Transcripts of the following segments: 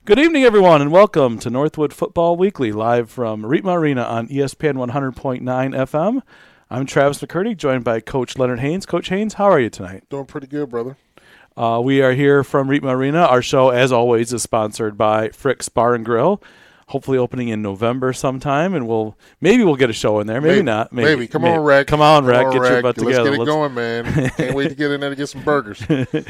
Good evening, everyone, and welcome to Northwood Football Weekly, live from Rietma Arena on ESPN 100.9 FM. I'm Travis McCurdy, joined by Coach Leonard Haynes. Coach Haynes, how are you tonight? Doing pretty good, brother. We are here from Rietma Arena. Our show, as always, is sponsored by Frick's Bar and Grill. Hopefully opening in November sometime, and maybe we'll get a show in there. Maybe not. Maybe. Come on, Rec. Come on, Rec. Get your butt together. Let's get it going, man. Can't wait to get in there to get some burgers.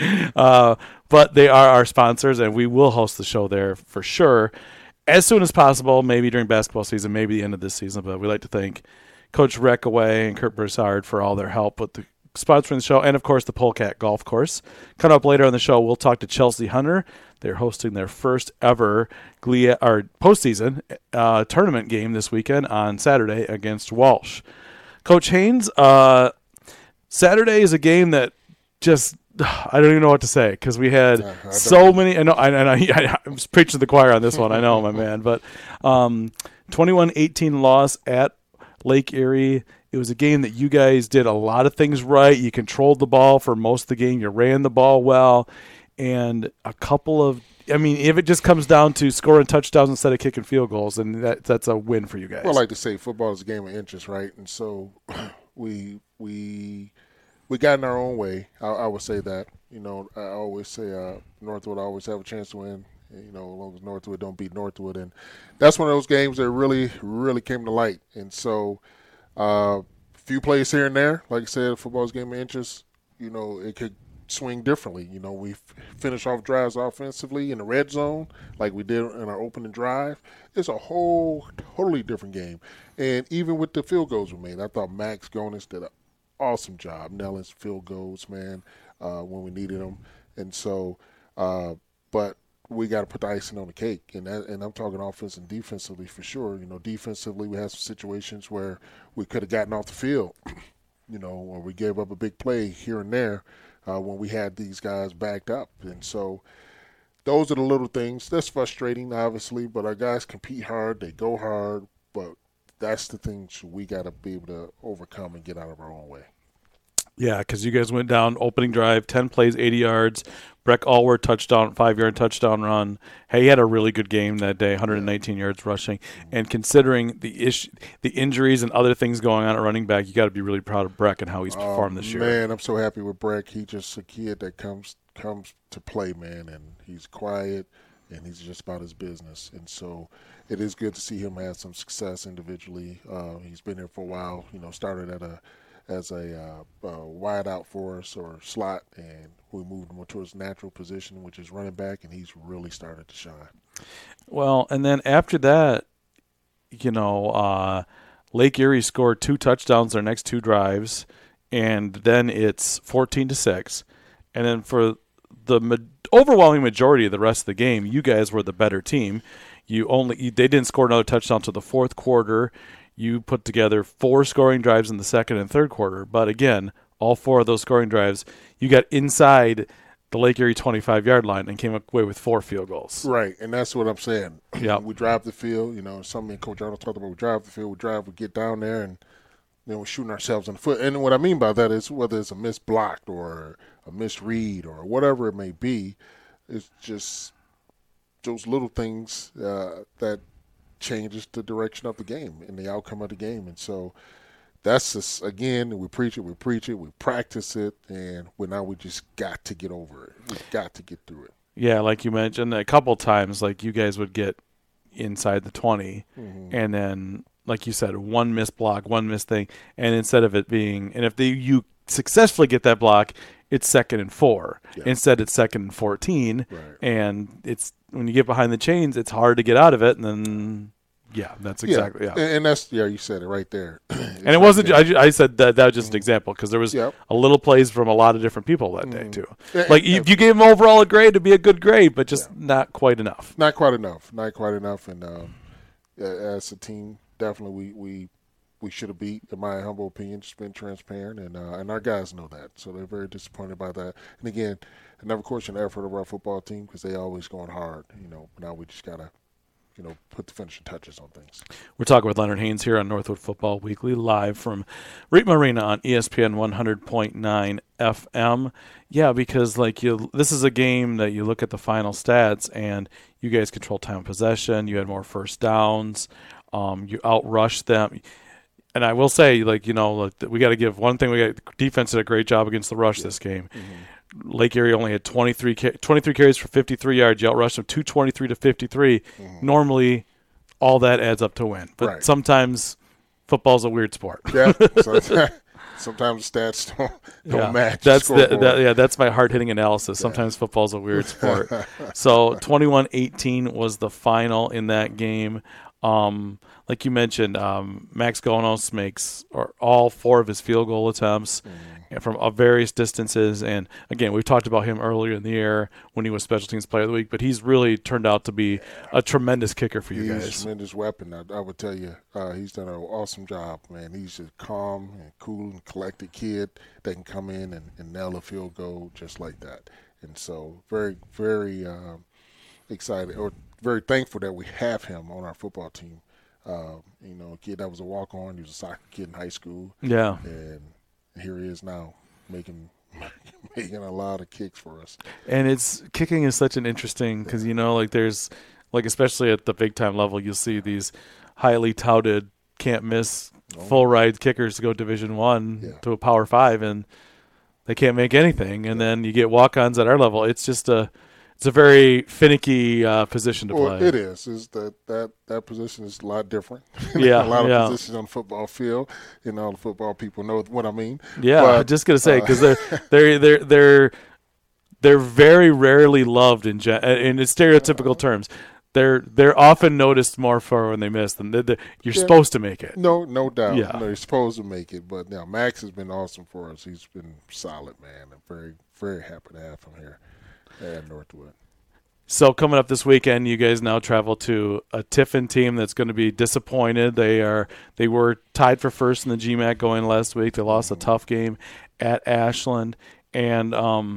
But they are our sponsors, and we will host the show there for sure as soon as possible, maybe during basketball season, maybe the end of this season. But we'd like to thank Coach Reckaway and Kurt Broussard for all their help with the sponsoring the show, and, of course, the Polecat Golf Course. Coming up later on the show, we'll talk to Chelsea Hunter. They're hosting their first ever postseason tournament game this weekend on Saturday against Walsh. Coach Haynes, Saturday is a game that just I don't even know what to say because we had so many. I was preaching to the choir on this one. I know, my man. But 21-18 loss at Lake Erie. It was a game that you guys did a lot of things right. You controlled the ball for most of the game. You ran the ball well. And a couple of – I mean, if it just comes down to scoring touchdowns instead of kicking field goals, then that's a win for you guys. Well, I like to say football is a game of inches, right? And so we got in our own way. I would say that. You know, I always say Northwood always have a chance to win, you know, as long as Northwood don't beat Northwood. And that's one of those games that really, really came to light. And so a few plays here and there, like I said, football is a game of inches. You know, it could – swing differently. You know, we finish off drives offensively in the red zone like we did in our opening drive. It's a whole totally different game. And even with the field goals we made, I thought Max Gonis did an awesome job nailing field goals, man, when we needed them. And so, but we got to put the icing on the cake. And I'm talking offense and defensively for sure. You know, defensively we had some situations where we could have gotten off the field, you know, or we gave up a big play here and there. When we had these guys backed up. And so those are the little things. That's frustrating, obviously, but our guys compete hard. They go hard, but that's the things we got to be able to overcome and get out of our own way. Yeah, because you guys went down opening drive, 10 plays, 80 yards. Breck Allward touchdown, 5-yard touchdown run. Hey, he had a really good game that day, 119 yards rushing. And considering the injuries and other things going on at running back, you got to be really proud of Breck and how he's performed this year. Man, I'm so happy with Breck. He's just a kid that comes to play, man, and he's quiet and he's just about his business. And so it is good to see him have some success individually. He's been here for a while. You know, started as a wide out for us or slot, and we moved more towards natural position, which is running back, and he's really started to shine. Well, and then after that, you know, Lake Erie scored 2 touchdowns their next 2 drives, and then it's 14-6. And then for the overwhelming majority of the rest of the game, you guys were the better team. They didn't score another touchdown until the fourth quarter. You put together 4 scoring drives in the second and third quarter. But again, all 4 of those scoring drives, you got inside the Lake Erie 25-yard line and came away with 4 field goals. Right, and that's what I'm saying. Yeah, we drive the field. You know, something Coach Arnold talked about. We drive the field. We get down there, and then we're shooting ourselves in the foot. And what I mean by that is whether it's a missed block or a misread or whatever it may be, it's just those little things that changes the direction of the game and the outcome of the game. And so that's just, again, we preach it, we practice it, and now we just got to get over it. We got to get through it. Yeah, like you mentioned, a couple times, like you guys would get inside the 20, and then, like you said, one missed block, one missed thing, and instead of it being, and if you successfully get that block, it's 2nd and 4. Yeah. Instead, it's 2nd and 14, right. And it's when you get behind the chains, it's hard to get out of it, and then. Yeah, that's exactly. Yeah, and that's you said it right there. And it wasn't. I said that was just an example because there was a little plays from a lot of different people that day too. Like you gave them overall a grade to be a good grade, but just not quite enough. Not quite enough. And as a team, definitely we should have beat, in my humble opinion, just been transparent, and our guys know that, so they're very disappointed by that. And again, I never question the effort of our football team because they always going hard. You know, now we just gotta put the finishing touches on things. We're talking with Leonard Haynes here on Northwood Football Weekly, live from REIT Arena on ESPN 100.9 FM. Yeah, because this is a game that you look at the final stats, and you guys control time of possession. You had more first downs. You outrushed them. And I will say, we got to give one thing. Defense did a great job against the rush this game. Mm-hmm. Lake Erie only had 23 carries for 53 yards. You outrushed them 223 to 53. Mm-hmm. Normally, all that adds up to win. But sometimes football's a weird sport. Yeah. Sometimes the stats don't match. That's my hard-hitting analysis. Sometimes football's a weird sport. So 21-18 was the final in that game. Like you mentioned, Max Gonos makes all 4 of his field goal attempts from various distances. And, again, we've talked about him earlier in the year when he was Special Teams Player of the Week, but he's really turned out to be a tremendous kicker for you guys. He's a tremendous weapon. I would tell you, he's done an awesome job, man. He's a calm and cool and collected kid that can come in and nail a field goal just like that. And so very, very excited or very thankful that we have him on our football team. A kid that was a walk-on. He was a soccer kid in high school. Yeah. And here he is now making a lot of kicks for us. And kicking is such an interesting because, there's especially at the big-time level, you'll see these highly touted can't-miss full-ride kickers to go Division I to a Power 5, and they can't make anything. And then you get walk-ons at our level. It's just it's a very finicky position to play. Well, it is. That position is a lot different. Yeah, a lot of positions on the football field. The football people know what I mean. Yeah, I'm just gonna say because they're very rarely loved in stereotypical terms. They're often noticed more for when they miss them. You're supposed to make it. No doubt. Yeah. You're supposed to make it. But now Max has been awesome for us. He's been solid, man. I'm very, very happy to have him here at Northwood. So coming up this weekend, you guys now travel to a Tiffin team that's going to be disappointed. They were tied for first in the GMAC going last week. They lost a tough game at Ashland, and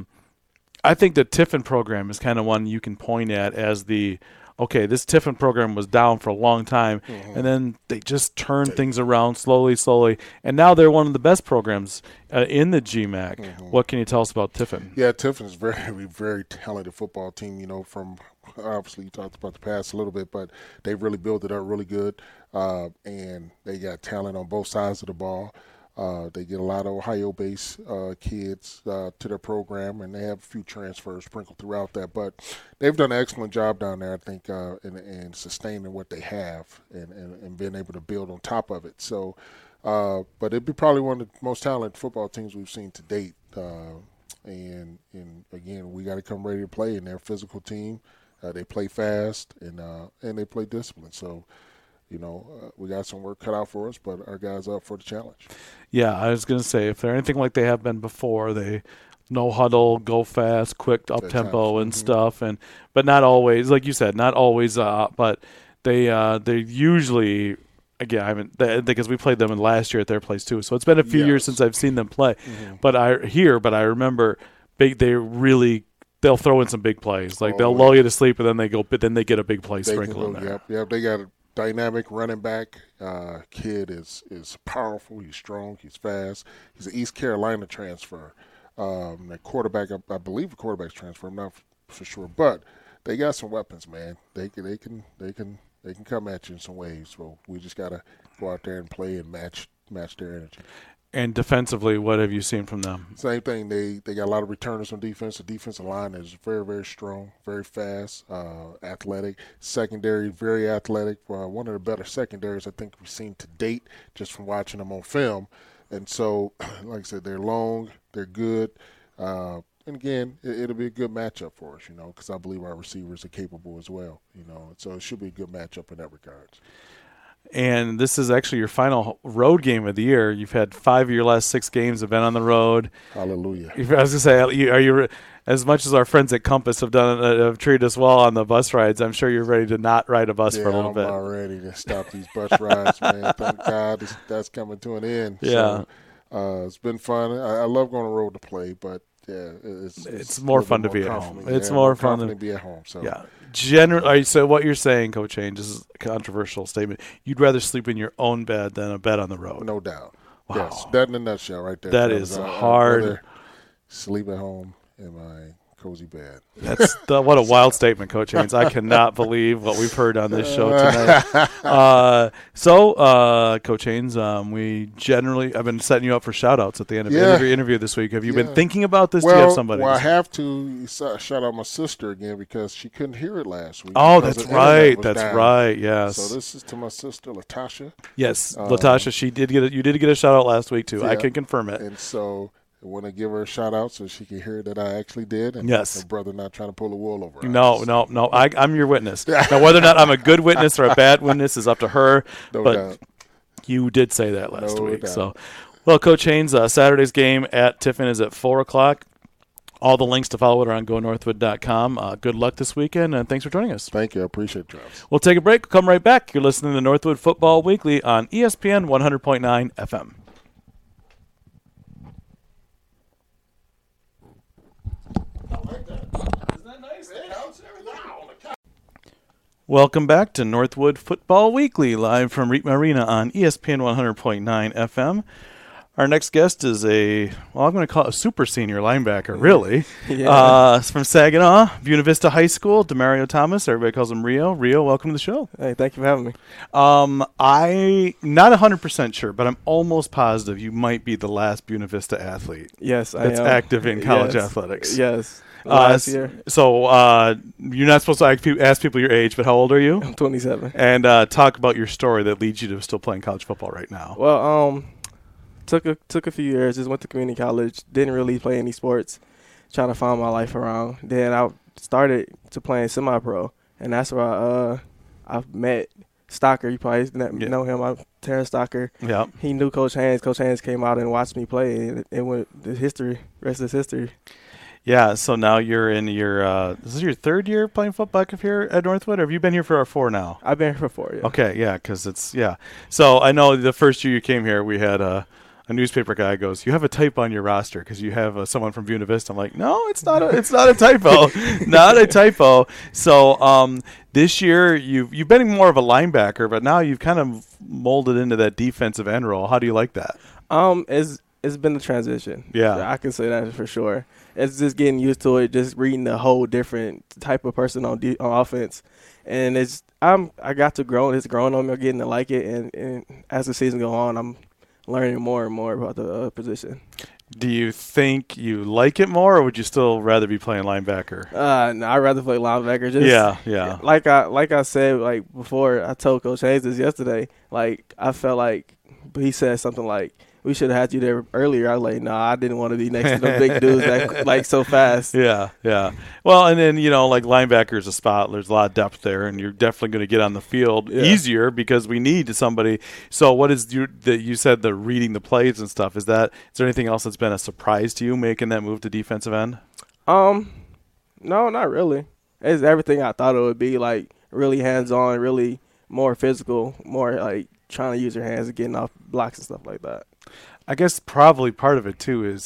I think the Tiffin program is kind of one you can point at as this Tiffin program was down for a long time, and then they just turned things around slowly, and now they're one of the best programs in the GMAC. What can you tell us about Tiffin? Yeah, Tiffin is very, very talented football team, from obviously you talked about the past a little bit, but they really built it up really good, and they got talent on both sides of the ball. They get a lot of Ohio-based kids to their program, and they have a few transfers sprinkled throughout that. But they've done an excellent job down there, I think, in sustaining what they have and being able to build on top of it. So, but it'd be probably one of the most talented football teams we've seen to date. And again, we got to come ready to play. And they're a physical team. They play fast and they play disciplined. So. We got some work cut out for us, but our guys are up for the challenge. Yeah, I was going to say, if they're anything like they have been before, they no huddle, go fast, quick up tempo and stuff, but not always, like you said, not always. But they usually, again, because we played them in last year at their place too, so it's been a few years since I've seen them play. But I remember they'll throw in some big plays, they'll lull you to sleep, and then they get a big play sprinkled in there. Yep, they got dynamic running back. Kid is powerful. He's strong. He's fast. He's an East Carolina transfer. That quarterback, I believe, a quarterback's transfer. I'm not for sure, but they got some weapons, man. They can come at you in some ways. So we just gotta go out there and play and match their energy. And defensively, what have you seen from them? Same thing. They got a lot of returners on defense. The defensive line is very, very strong, very fast, athletic. Secondary, very athletic. One of the better secondaries I think we've seen to date just from watching them on film. And so, like I said, they're long, they're good. And again, it'll be a good matchup for us, because I believe our receivers are capable as well, So it should be a good matchup in that regard. And this is actually your final road game of the year. You've had 5 of your last 6 games have been on the road. Hallelujah. I was going to say, are you as much as our friends at Compass have treated us well on the bus rides, I'm sure you're ready to not ride a bus for a little bit. I'm ready to stop these bus rides, man. Thank God that's coming to an end. Yeah. So, it's been fun. I love going on the road to play, but yeah, it's more fun to be at home. It's more fun to be at home. So yeah, Generally, so what you're saying, Coach Haynes, this is a controversial statement. You'd rather sleep in your own bed than a bed on the road. No doubt. Wow. Yes, that in a nutshell right there. That is hard. I'd rather sleep at home in my cozy bed. That's what a wild statement, Coach Haynes. I cannot believe what we've heard on this show tonight. Coach Haynes, I've been setting you up for shout-outs at the end of every interview this week. Have you been thinking about this? Do you have somebody? Well, I have to shout out my sister again because she couldn't hear it last week. Oh, that's right. That's right. Yes. So this is to my sister, Latasha. Yes, Latasha. You did get a shout-out last week, too. Yeah. I can confirm it. And so I want to give her a shout out so she can hear that I actually did. And yes. her brother not trying to pull the wool over her eyes. No. I'm your witness. Now, whether or not I'm a good witness or a bad witness is up to her. No but doubt. You did say that last week. Doubt. So, well, Coach Haynes, Saturday's game at Tiffin is at 4:00. All the links to follow it are on GoNorthwood.com. Good luck this weekend, and thanks for joining us. Thank you. I appreciate it, Travis. We'll take a break. We'll come right back. You're listening to Northwood Football Weekly on ESPN 100.9 FM. Welcome back to Northwood Football Weekly, live from REAP Arena on ESPN 100.9 FM. Our next guest is I'm going to call it a super senior linebacker, really. Yeah. It's from Saginaw, Buena Vista High School, Demario Thomas. Everybody calls him Rio. Rio, welcome to the show. Hey, thank you for having me. I'm not 100% sure, but I'm almost positive you might be the last Buena Vista athlete. Yes, that's active in college athletics. Yes. Last year. So you're not supposed to ask people your age, but how old are you? I'm 27. And talk about your story that leads you to still playing college football right now. Well, took a few years. Just went to community college. Didn't really play any sports. Trying to find my life around. Then I started to playing semi-pro, and that's where I met Stocker. You probably know him. I'm Terrence Stocker. Yeah. He knew Coach Haynes. Coach Haynes came out and watched me play, and it went rest is history. Yeah, so now you're in this is your third year playing football here at Northwood, or have you been here for 4 now? I've been here for 4, yeah. Okay, yeah, because So I know the first year you came here, we had a newspaper guy goes, you have a typo on your roster because you have someone from Buena Vista. I'm like, no, it's not a typo. Not a typo. So this year you've been more of a linebacker, but now you've kind of molded into that defensive end role. How do you like that? It's been a transition. Yeah. I can say that for sure. It's just getting used to it, just reading a whole different type of person on offense. And I got to grow. It's growing on me. I'm getting to like it. And as the season goes on, I'm learning more and more about the position. Do you think you like it more, or would you still rather be playing linebacker? No, I'd rather play linebacker. Yeah. Like I said, before, I told Coach Hayes this yesterday. I felt like he said something like, we should have had you there earlier. I was like, I didn't want to be next to the big dudes that so fast. Yeah. Well, and then, linebacker is a spot. There's a lot of depth there, and you're definitely going to get on the field easier because we need somebody. So what is you said the reading the plays and stuff, is there anything else that's been a surprise to you making that move to defensive end? No, not really. It's everything I thought it would be, really hands-on, really more physical, more trying to use your hands and getting off blocks and stuff like that. I guess probably part of it too is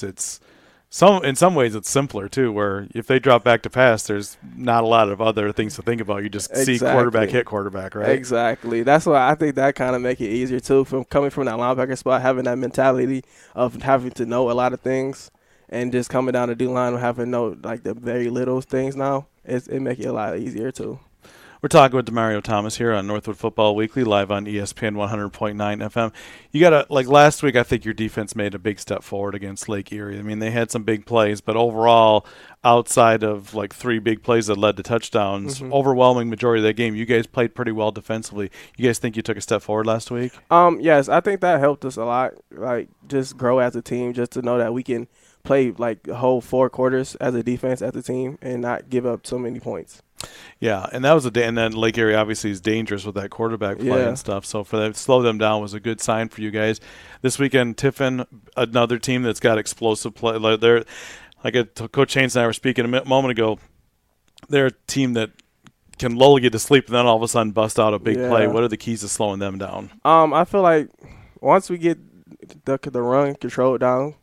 in some ways it's simpler too, where if they drop back to pass, there's not a lot of other things to think about. You just see quarterback hit quarterback, right? Exactly. That's why I think that kind of make it easier too, from coming from that linebacker spot, having that mentality of having to know a lot of things, and just coming down the D-line and having to know the very little things now. It make it a lot easier too. We're talking with Demario Thomas here on Northwood Football Weekly, live on ESPN 100.9 FM. You got last week, I think your defense made a big step forward against Lake Erie. I mean, they had some big plays, but overall, outside of 3 big plays that led to touchdowns, overwhelming majority of that game, you guys played pretty well defensively. You guys think you took a step forward last week? Yes, I think that helped us a lot. Just grow as a team, just to know that we can play the whole 4 quarters as a defense as a team and not give up so many points. Yeah, and that was and then Lake Erie obviously is dangerous with that quarterback play and stuff. So for that to slow them down was a good sign for you guys. This weekend, Tiffin, another team that's got explosive play. They're Coach Haynes and I were speaking a moment ago. They're a team that can lull you to sleep and then all of a sudden bust out a big play. What are the keys to slowing them down? I feel like once we get the run controlled down,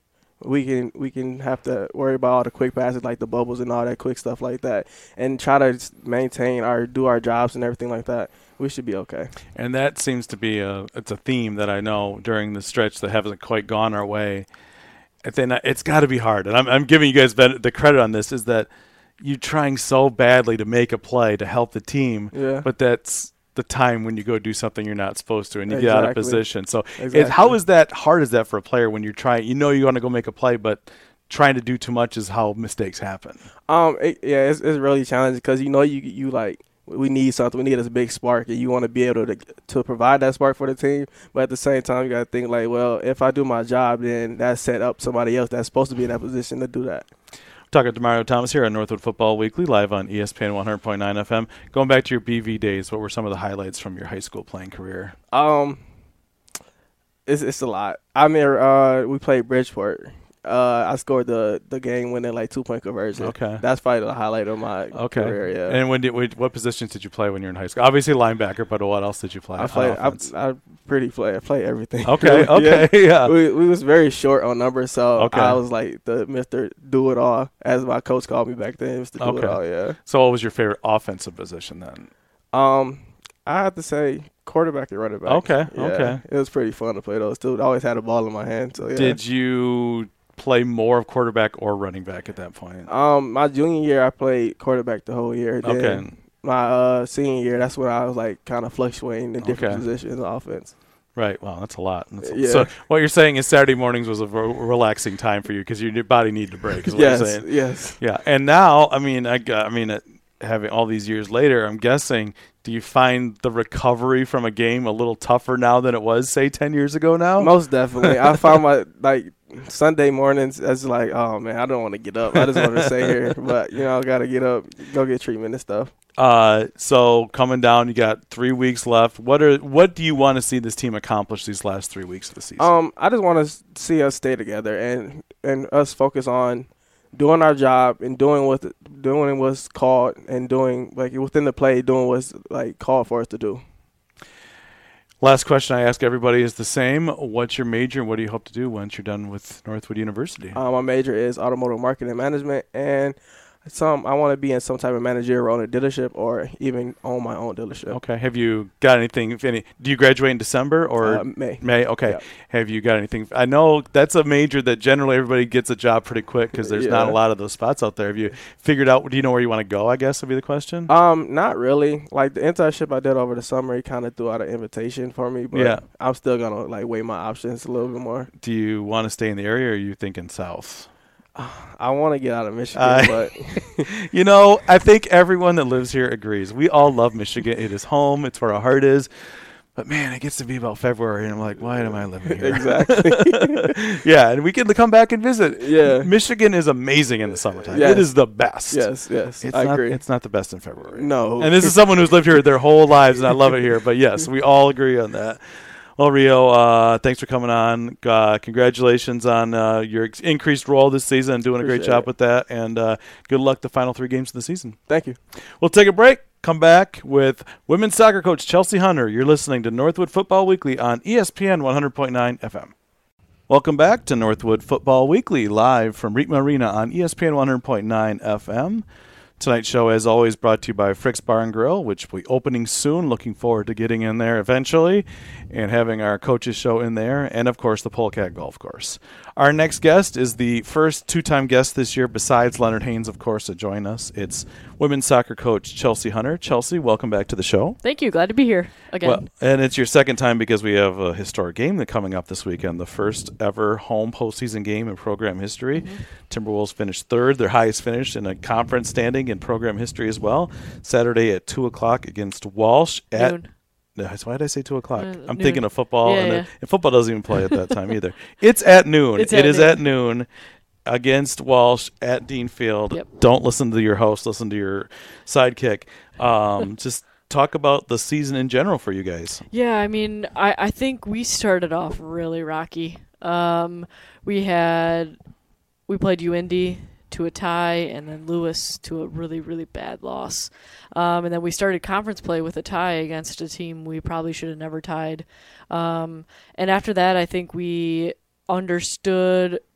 we can have to worry about all the quick passes, like the bubbles and all that quick stuff like that, and try to maintain do our jobs and everything like that, we should be okay. And that seems to be it's a theme that I know during the stretch that hasn't quite gone our way. Then it's got to be hard, and I'm giving you guys the credit on this, is that you're trying so badly to make a play to help the team, but that's the time when you go do something you're not supposed to, and you get out of position. So how is that hard? Is that for a player when you're trying? You know you want to go make a play, but trying to do too much is how mistakes happen. It's really challenging because you like. We need something. We need a big spark, and you want to be able to provide that spark for the team. But at the same time, you got to think like, well, if I do my job, then that set up somebody else that's supposed to be in that position to do that. Talking to Mario Thomas here on Northwood Football Weekly, live on ESPN 100.9 FM. Going back to your BV days, what were some of the highlights from your high school playing career? It's a lot. I mean, we played Bridgeport. I scored the game-winning 2-point conversion. Okay, that's probably the highlight of my career. Yeah. And what positions did you play when you were in high school? Obviously linebacker, but what else did you play? I play everything. Okay, yeah. We was very short on numbers, so I was like the Mr. Do It All, as my coach called me back then. Mr. Do It All. Yeah. So what was your favorite offensive position then? I have to say quarterback and running back. Okay. It was pretty fun to play those two. I always had a ball in my hand. So yeah. Did you play more of quarterback or running back at that point? My junior year, I played quarterback the whole year. Then my senior year, that's when I was kind of fluctuating in different positions in offense. Right. Wow, that's a lot. So what you're saying is Saturday mornings was a relaxing time for you because your body needed to break. Is what you're saying? Yes. Yeah. And now, having all these years later, I'm guessing, do you find the recovery from a game a little tougher now than it was, say, 10 years ago now? Most definitely. I found my Sunday mornings as oh man, I don't want to get up. I just want to stay here, but I gotta get up, go get treatment and stuff. So coming down, you got 3 weeks left. What do you want to see this team accomplish these last 3 weeks of the season? I just want to see us stay together and us focus on doing our job and doing what's called and doing within the play, doing what's called for us to do. Last question I ask everybody is the same. What's your major and what do you hope to do once you're done with Northwood University? My major is automotive marketing management, and I want to be in some type of managerial role in a dealership or even own my own dealership. Okay. Have you got anything, do you graduate in December or? May. May, okay. Yeah. Have you got anything? I know that's a major that generally everybody gets a job pretty quick because there's not a lot of those spots out there. Have you figured out, do you know where you want to go, I guess would be the question? Not really. The internship I did over the summer, he kind of threw out an invitation for me, but I'm still going to weigh my options a little bit more. Do you want to stay in the area or are you thinking south? I want to get out of Michigan, but I think everyone that lives here agrees. We all love Michigan. It is home. It's where our heart is. But man, it gets to be about February, and I'm like, why am I living here? Exactly. Yeah, and we can come back and visit. Yeah, Michigan is amazing in the summertime. Yes. It is the best. Yes, I agree. It's not the best in February. No. And this is someone who's lived here their whole lives, and I love it here. But yes, we all agree on that. Well, Rio, thanks for coming on. Congratulations on your increased role this season and doing a great job with that. And good luck the final 3 games of the season. Thank you. We'll take a break. Come back with women's soccer coach Chelsea Hunter. You're listening to Northwood Football Weekly on ESPN 100.9 FM. Welcome back to Northwood Football Weekly, live from Rietma Arena on ESPN 100.9 FM. Tonight's show, as always, brought to you by Frick's Bar and Grill, which will be opening soon. Looking forward to getting in there eventually and having our coaches show in there, and, of course, the Polecat Golf Course. Our next guest is the first 2-time guest this year, besides Leonard Haynes, of course, to join us. It's women's soccer coach Chelsea Hunter. Chelsea, welcome back to the show. Thank you. Glad to be here again. Well, and it's your second time because we have a historic game coming up this weekend, the first ever home postseason game in program history. Mm-hmm. Timberwolves finished third, their highest finish in a conference standing in program history as well. Saturday at 2 o'clock against Walsh at noon. Why did I say 2 o'clock? I'm noon. thinking of football, and football doesn't even play at that time either. It's at noon. It is at noon against Walsh at Dean Field. Yep. Don't listen to your host. Listen to your sidekick. Just talk about the season in general for you guys. Yeah, I mean, I think we started off really rocky. We played UIndy to a tie, and then Lewis to a really, really bad loss. And then we started conference play with a tie against a team we probably should have never tied. And after that, I think we understood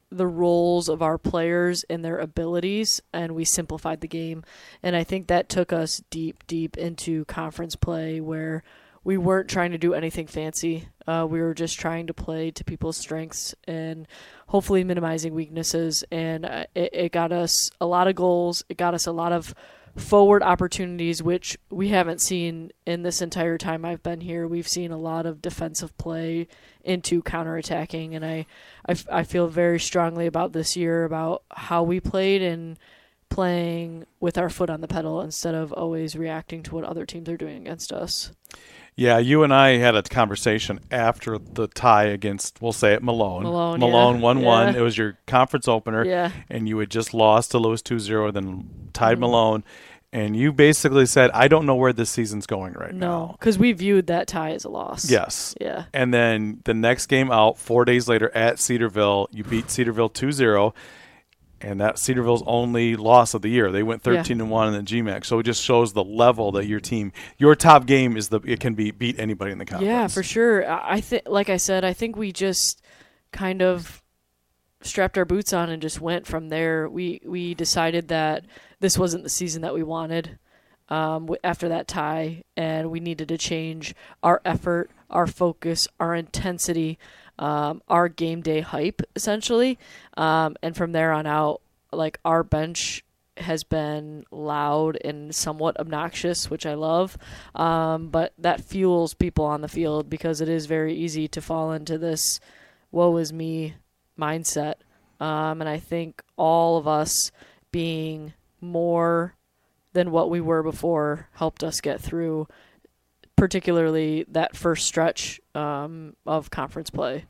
the roles of our players and their abilities, and we simplified the game. And I think that took us deep into conference play where we weren't trying to do anything fancy. We were just trying to play to people's strengths and hopefully minimizing weaknesses. And it got us a lot of goals. It got us a lot of forward opportunities, which we haven't seen in this entire time I've been here. We've seen a lot of defensive play into counterattacking, and I feel very strongly about this year, about how we played and playing with our foot on the pedal instead of always reacting to what other teams are doing against us. Yeah, you and I had a conversation after the tie against, we'll say it, Malone. Malone, 1-1. Yeah. It was your conference opener, Yeah. and you had just lost to Lewis 2-0, then tied Malone. And you basically said, I don't know where this season's going right now. No, because we viewed that tie as a loss. Yes. Yeah. And then the next game out, 4 days later at Cedarville, you beat Cedarville 2-0. And that Cedarville's only loss of the year. They went 13-1 in the GMAC. So it just shows the level that your team, your top game is it can beat anybody in the conference. Yeah, for sure. I think, like I said, I think we just kind of strapped our boots on and just went from there. We decided that this wasn't the season that we wanted after that tie, and we needed to change our effort, our focus, our intensity, our game day hype, essentially. And from there on out, like, our bench has been loud and somewhat obnoxious, which I love. But that fuels people on the field, because it is very easy to fall into this woe is me mindset. And I think all of us being more than what we were before helped us get through, particularly that first stretch of conference play.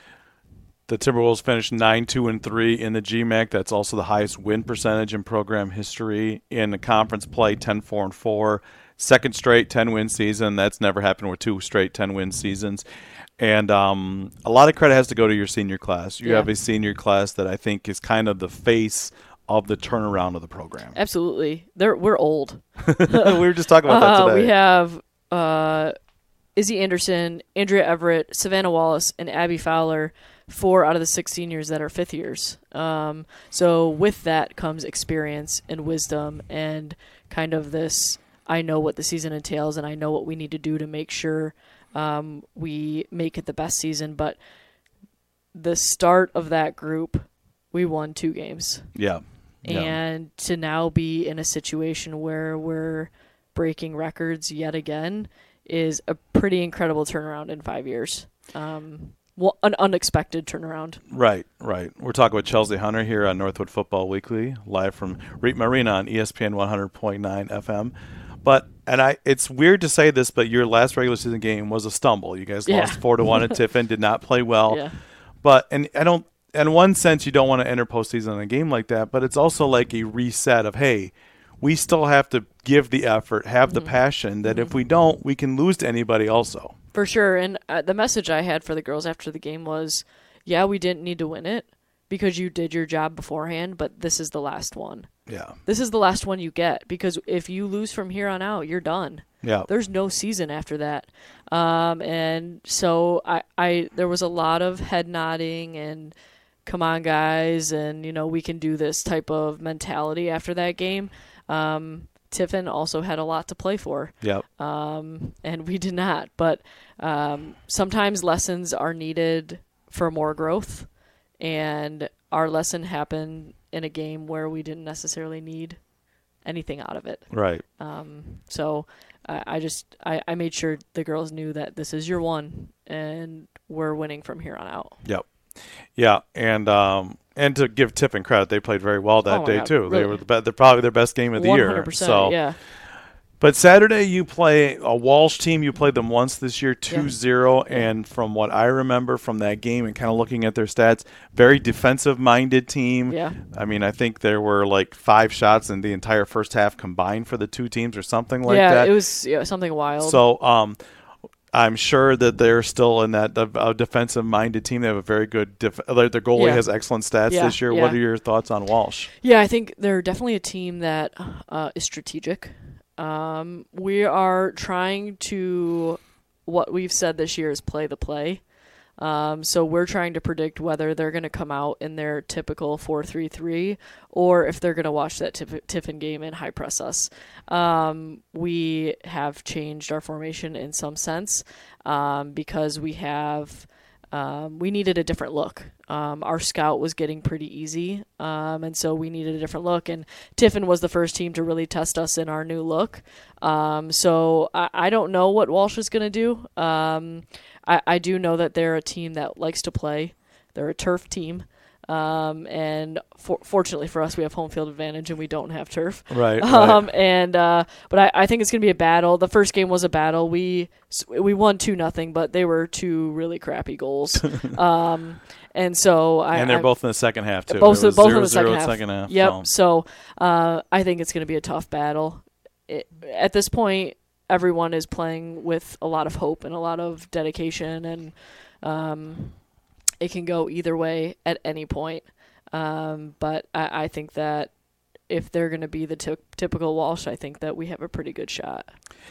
The Timberwolves finished 9-2-3 in the GMAC. That's also the highest win percentage in program history. In the conference play, 10-4-4. Second straight 10-win season. That's never happened with 2 straight 10-win seasons. And a lot of credit has to go to your senior class. You have a senior class that I think is kind of the face of the turnaround of the program. Absolutely. We're old. We were just talking about that today. We have Izzy Anderson, Andrea Everett, Savannah Wallace, and Abby Fowler, 4 out of the 6 seniors that are 5th years. So with that comes experience and wisdom and kind of this, I know what the season entails and I know what we need to do to make sure we make it the best season. But the start of that group, we won 2 games. Yeah. And to now be in a situation where we're breaking records yet again is a pretty incredible turnaround in 5 years. An unexpected turnaround. Right. We're talking with Chelsea Hunter here on Northwood Football Weekly, live from REAP Marina on ESPN 100.9 FM. It's weird to say this, but your last regular season game was a stumble. You guys lost 4-1 at Tiffin, did not play well. Yeah. But in one sense, you don't want to enter postseason in a game like that, but it's also like a reset of, hey, we still have to give the effort, have the passion, that if we don't, we can lose to anybody also. For sure. And the message I had for the girls after the game was, yeah, we didn't need to win it because you did your job beforehand, but this is the last one. Yeah. This is the last one you get, because if you lose from here on out, you're done. Yeah. There's no season after that. And so there was a lot of head nodding and come on, guys, and, we can do this type of mentality after that game. Tiffin also had a lot to play for. Yep. And we did not. But sometimes lessons are needed for more growth, and our lesson happened in a game where we didn't necessarily need anything out of it. Right. So I made sure the girls knew that this is your one, and we're winning from here on out. Yep. Yeah, and to give Tiffin credit, they played very well that day too. Really? They were they're probably their best game of the 100%, year. So, yeah. But Saturday you play a Walsh team. You played them once this year, 2-0, and from what I remember from that game and kind of looking at their stats, very defensive-minded team. Yeah. I mean, I think there were like 5 shots in the entire first half combined for the 2 teams or something like that. Yeah, it was something wild. So, I'm sure that they're still in that defensive-minded team. They have a very good their goalie has excellent stats this year. Yeah. What are your thoughts on Walsh? Yeah, I think they're definitely a team that is strategic. We are trying to, what we've said this year is play the play. So we're trying to predict whether they're going to come out in their typical 4-3-3 or if they're going to watch that Tiffin game and high press us. We have changed our formation in some sense because we needed a different look. Our scout was getting pretty easy, and so we needed a different look. And Tiffin was the first team to really test us in our new look. So I don't know what Walsh is going to do. I do know that they're a team that likes to play. They're a turf team. And fortunately for us, we have home field advantage and we don't have turf. Right. But I think it's going to be a battle. The first game was a battle. We won 2-0, but they were 2 really crappy goals. And so they're both in the second half too. Both in the 0-0 second half. So. Yep. So I think it's going to be a tough battle. At this point, everyone is playing with a lot of hope and a lot of dedication, and it can go either way at any point. But I think that if they're going to be the typical Walsh, I think that we have a pretty good shot.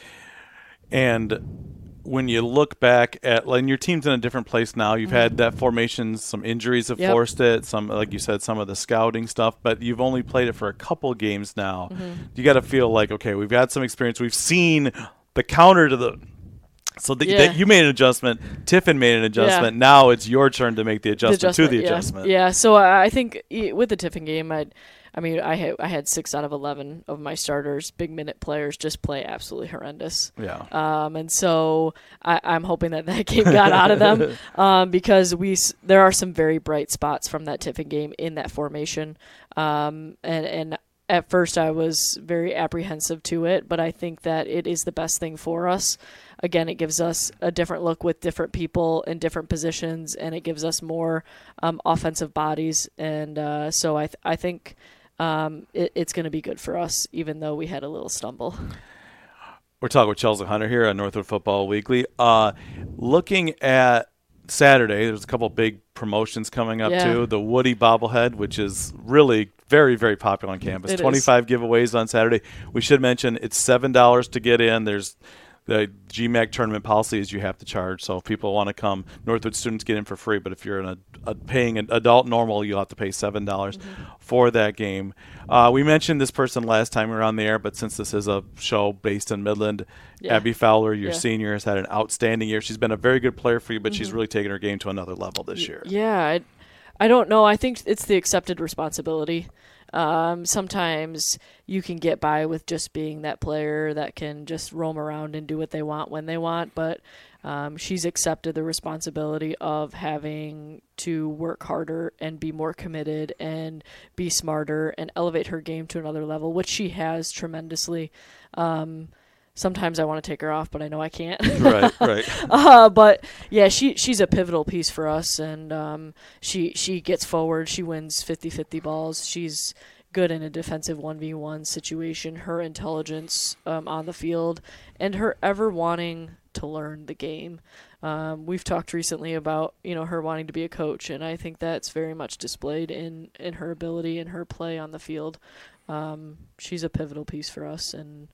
And when you look back at, like, your team's in a different place now. You've had that formation, some injuries have forced it, some, like you said, some of the scouting stuff, but you've only played it for a couple games now. You got to feel like, okay, we've got some experience. We've seen the counter to the – so that you made an adjustment. Tiffin made an adjustment. Yeah. Now it's your turn to make the adjustment to the adjustment. Yeah, so I think with the Tiffin game, I had 6 out of 11 of my starters, big minute players, just play absolutely horrendous. Yeah. And so I'm hoping that game got out of them because there are some very bright spots from that Tiffin game in that formation. And at first I was very apprehensive to it, but I think that it is the best thing for us. Again, it gives us a different look with different people in different positions, and it gives us more offensive bodies. And so I think it's going to be good for us, even though we had a little stumble. We're talking with Chelsea Hunter here on Northwood Football Weekly. Looking at Saturday, there's a couple big promotions coming up too. The Woody bobblehead, which is really very, very popular on campus. 25 giveaways on Saturday. We should mention it's $7 to get in. There's the GMAC tournament policy is you have to charge. So if people want to come, Northwood students get in for free. But if you're a paying an adult normal, you'll have to pay $7 for that game. We mentioned this person last time we were on the air, but since this is a show based in Midland, Abby Fowler, your senior, has had an outstanding year. She's been a very good player for you, but she's really taken her game to another level this year. Yeah, I don't know. I think it's the accepted responsibility. Sometimes you can get by with just being that player that can just roam around and do what they want when they want, but she's accepted the responsibility of having to work harder and be more committed and be smarter and elevate her game to another level, which she has tremendously. Sometimes I want to take her off, but I know I can't. Right. But yeah, she's a pivotal piece for us, and she gets forward. She wins 50-50 balls. She's good in a defensive 1v1 situation. Her intelligence on the field and her ever wanting to learn the game. We've talked recently about her wanting to be a coach, and I think that's very much displayed in her ability and her play on the field. She's a pivotal piece for us, and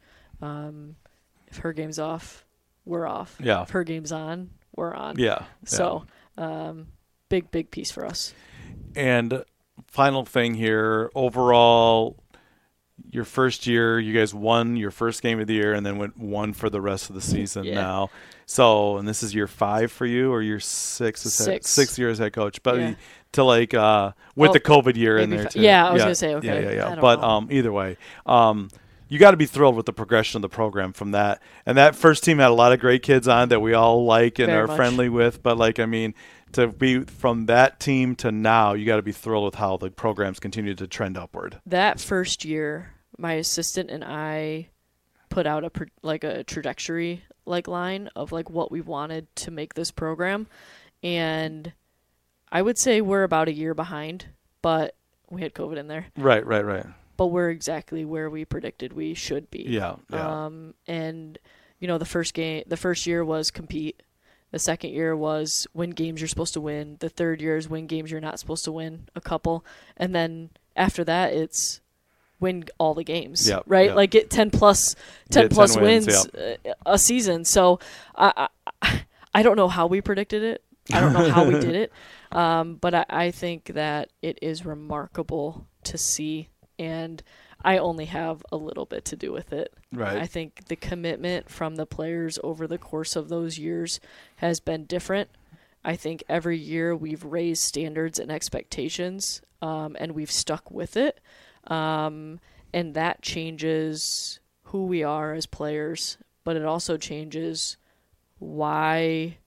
if her game's off, we're off. Yeah. If her game's on, we're on. Yeah. So, big piece for us. And final thing here, overall, your first year, you guys won your first game of the year and then went 1 for the rest of the season now. So, and this is year 5 for you, or year 6? Sixth year as head coach. But to with the COVID year in there too. Yeah, I was going to say, okay. Yeah. But either way, you got to be thrilled with the progression of the program from that. And that first team had a lot of great kids on that we all like and are friendly with. But, to be from that team to now, you got to be thrilled with how the programs continue to trend upward. That first year, my assistant and I put out a trajectory line of what we wanted to make this program. And I would say we're about a year behind, but we had COVID in there. Right. But we're exactly where we predicted we should be. Yeah. And the first year was compete. The second year was win games you're supposed to win. The third year is win games you're not supposed to win, a couple. And then after that, it's win all the games, right? Yep. Get 10 plus wins a season. So I don't know how we predicted it, I don't know how we did it, but I think that it is remarkable to see, and I only have a little bit to do with it. Right. I think the commitment from the players over the course of those years has been different. I think every year we've raised standards and expectations, and we've stuck with it. And that changes who we are as players, but it also changes why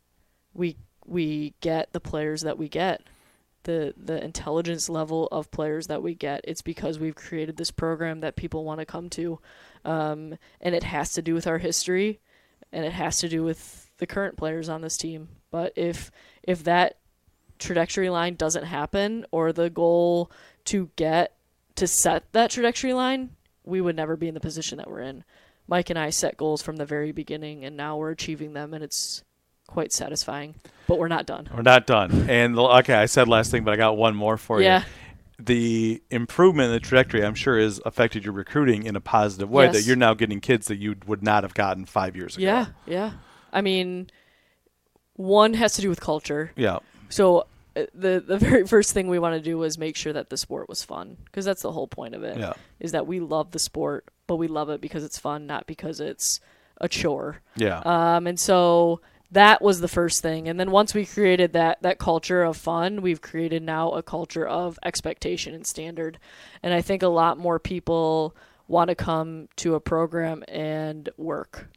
we get the players that we get. The intelligence level of players that we get. It's because we've created this program that people want to come to. And it has to do with our history, and it has to do with the current players on this team. But if that trajectory line doesn't happen, or the goal to set that trajectory line, we would never be in the position that we're in. Mike and I set goals from the very beginning, and now we're achieving them, and it's quite satisfying. But we're not done. We're not done. And okay, I said last thing, but I got one more for you. The improvement in the trajectory, I'm sure, has affected your recruiting in a positive way, that you're now getting kids that you would not have gotten 5 years ago. Yeah. I mean, one has to do with culture. Yeah. So the very first thing we want to do was make sure that the sport was fun, because that's the whole point of it. Yeah. Is that we love the sport, but we love it because it's fun, not because it's a chore. Yeah. And so that was the first thing. And then once we created that culture of fun, we've created now a culture of expectation and standard. And I think a lot more people want to come to a program and work.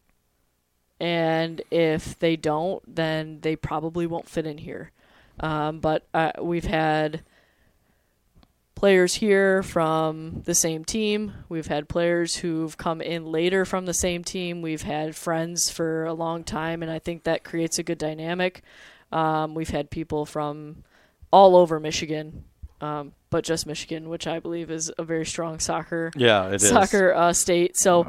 And if they don't, then they probably won't fit in here. But we've had players here from the same team. We've had players who've come in later from the same team. We've had friends for a long time, and I think that creates a good dynamic. We've had people from all over Michigan, but just Michigan, which I believe is a very strong soccer state. So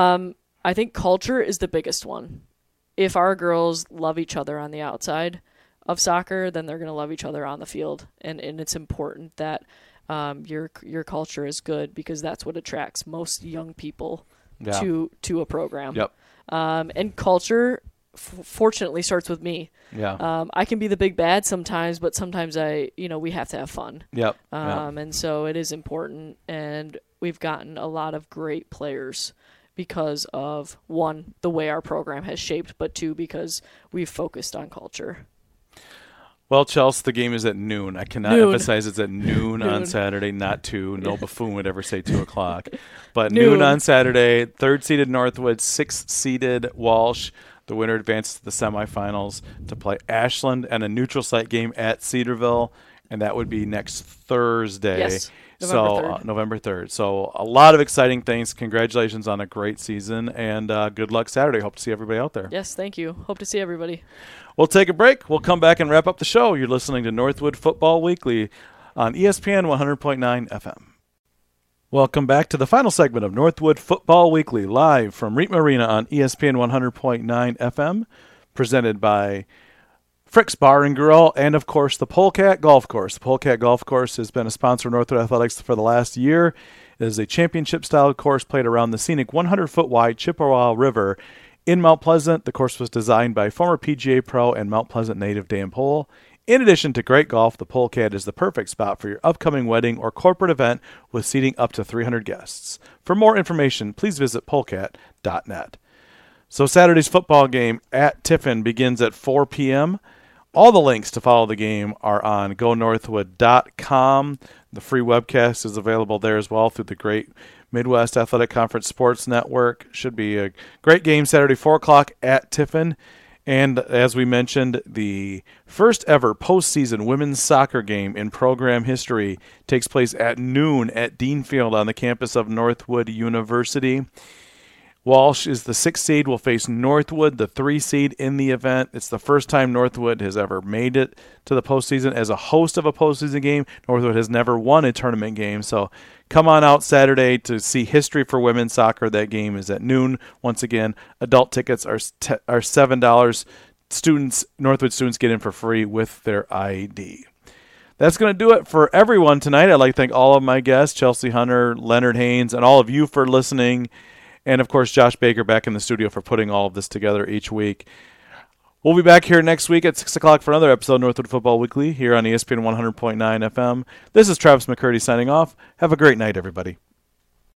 I think culture is the biggest one. If our girls love each other on the outside of soccer, then they're going to love each other on the field, and it's important that your culture is good, because that's what attracts most young people to a program. Yep. And culture, fortunately, starts with me. Yeah. I can be the big bad sometimes, but sometimes we have to have fun. Yep. And so it is important, and we've gotten a lot of great players because of, one, the way our program has shaped, but two, because we've focused on culture. Well, Chelsea, the game is at noon. I cannot emphasize it's at noon on Saturday, not 2. No buffoon would ever say 2 o'clock. But noon on Saturday, 3rd-seeded Northwood, 6th-seeded Walsh. The winner advances to the semifinals to play Ashland and a neutral site game at Cedarville, and that would be next Thursday. Yes, November 3rd. November 3rd. So a lot of exciting things. Congratulations on a great season, and good luck Saturday. Hope to see everybody out there. Yes, thank you. Hope to see everybody. We'll take a break. We'll come back and wrap up the show. You're listening to Northwood Football Weekly on ESPN 100.9 FM. Welcome back to the final segment of Northwood Football Weekly, live from Reitman Arena on ESPN 100.9 FM, presented by Frick's Bar and Grill, and, of course, the Polecat Golf Course. The Polecat Golf Course has been a sponsor of Northwood Athletics for the last year. It is a championship-style course played around the scenic 100-foot-wide Chippewa River in Mount Pleasant. The course was designed by former PGA pro and Mount Pleasant native Dan Pohl. In addition to great golf, the Polecat is the perfect spot for your upcoming wedding or corporate event with seating up to 300 guests. For more information, please visit polecat.net. So Saturday's football game at Tiffin begins at 4 p.m. All the links to follow the game are on gonorthwood.com. The free webcast is available there as well through the great Midwest Athletic Conference Sports Network. Should be a great game Saturday, 4 o'clock at Tiffin. And as we mentioned, the first ever postseason women's soccer game in program history takes place at noon at Dean Field on the campus of Northwood University. Walsh is the 6th seed, will face Northwood, the 3 seed in the event. It's the first time Northwood has ever made it to the postseason as a host of a postseason game. Northwood has never won a tournament game, so come on out Saturday to see history for women's soccer. That game is at noon. Once again, adult tickets are $7. Northwood students get in for free with their ID. That's going to do it for everyone tonight. I'd like to thank all of my guests, Chelsea Hunter, Leonard Haynes, and all of you for listening. And, of course, Josh Baker back in the studio for putting all of this together each week. We'll be back here next week at 6 o'clock for another episode of Northwood Football Weekly here on ESPN 100.9 FM. This is Travis McCurdy signing off. Have a great night, everybody.